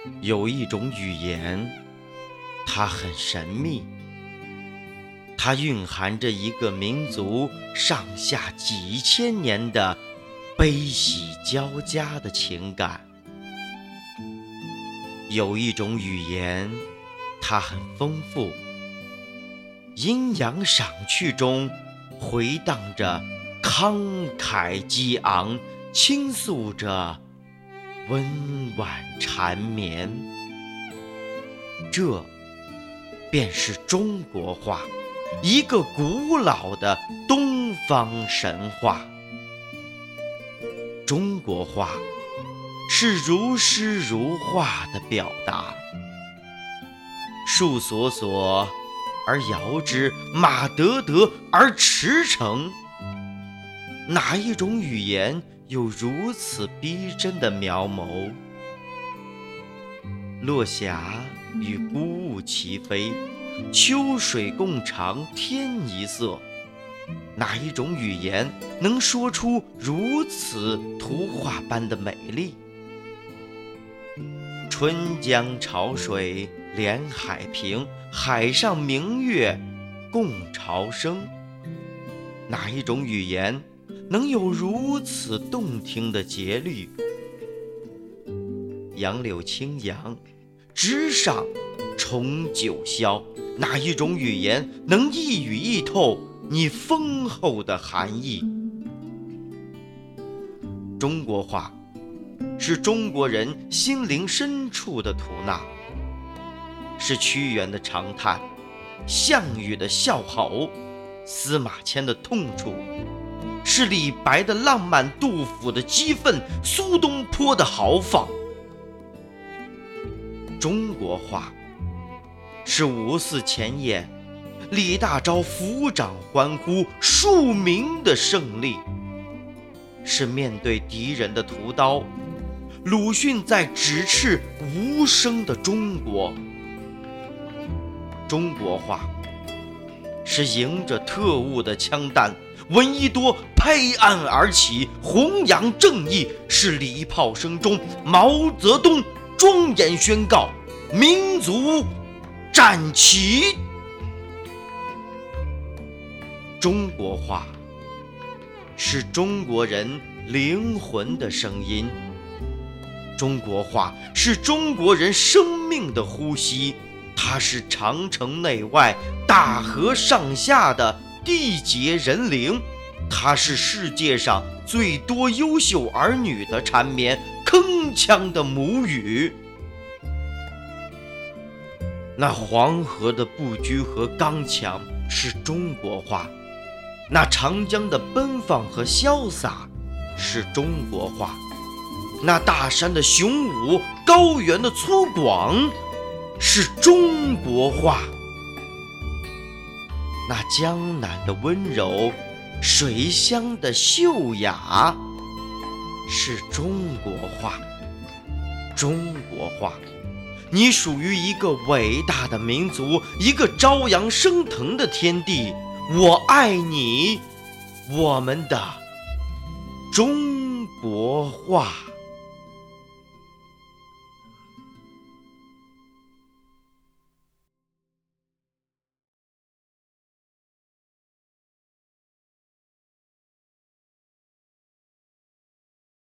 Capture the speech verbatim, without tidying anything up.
有一种语言，它很神秘，它蕴含着一个民族上下几千年的悲喜交加的情感。有一种语言，它很丰富，阴阳赏去中回荡着慷慨激昂，倾诉着温婉缠绵。这便是中国话，一个古老的东方神话。中国话是如诗如画的表达，树索索而摇之，马得得而驰骋。哪一种语言有如此逼真的描摹？落霞与孤鹜齐飞，秋水共长天一色。哪一种语言能说出如此图画般的美丽？春江潮水连海平，海上明月共潮生。哪一种语言能有如此动听的节律？杨柳青扬，直上重九霄。哪一种语言能一语意透你丰厚的含义？中国话是中国人心灵深处的吐纳，是屈原的长叹，项羽的笑吼，司马迁的痛楚，是李白的浪漫，杜甫的激愤，苏东坡的豪放。中国话是五四前夜李大钊抚掌欢呼庶民的胜利，是面对敌人的屠刀，鲁迅在指斥无声的中国。中国话是迎着特务的枪弹，闻一多拍案而起，弘扬正义，是礼炮声中毛泽东庄严宣告民族站起。中国话是中国人灵魂的声音，中国话是中国人生命的呼吸，它是长城内外大河上下的缔结人灵，它是世界上最多优秀儿女的缠绵，铿锵的母语。那黄河的不拘和刚强是中国话，那长江的奔放和潇洒是中国话，那大山的雄武，高原的粗犷是中国话，那江南的温柔，水乡的秀雅是中国话。中国话，你属于一个伟大的民族，一个朝阳升腾的天地。我爱你，我们的中国话。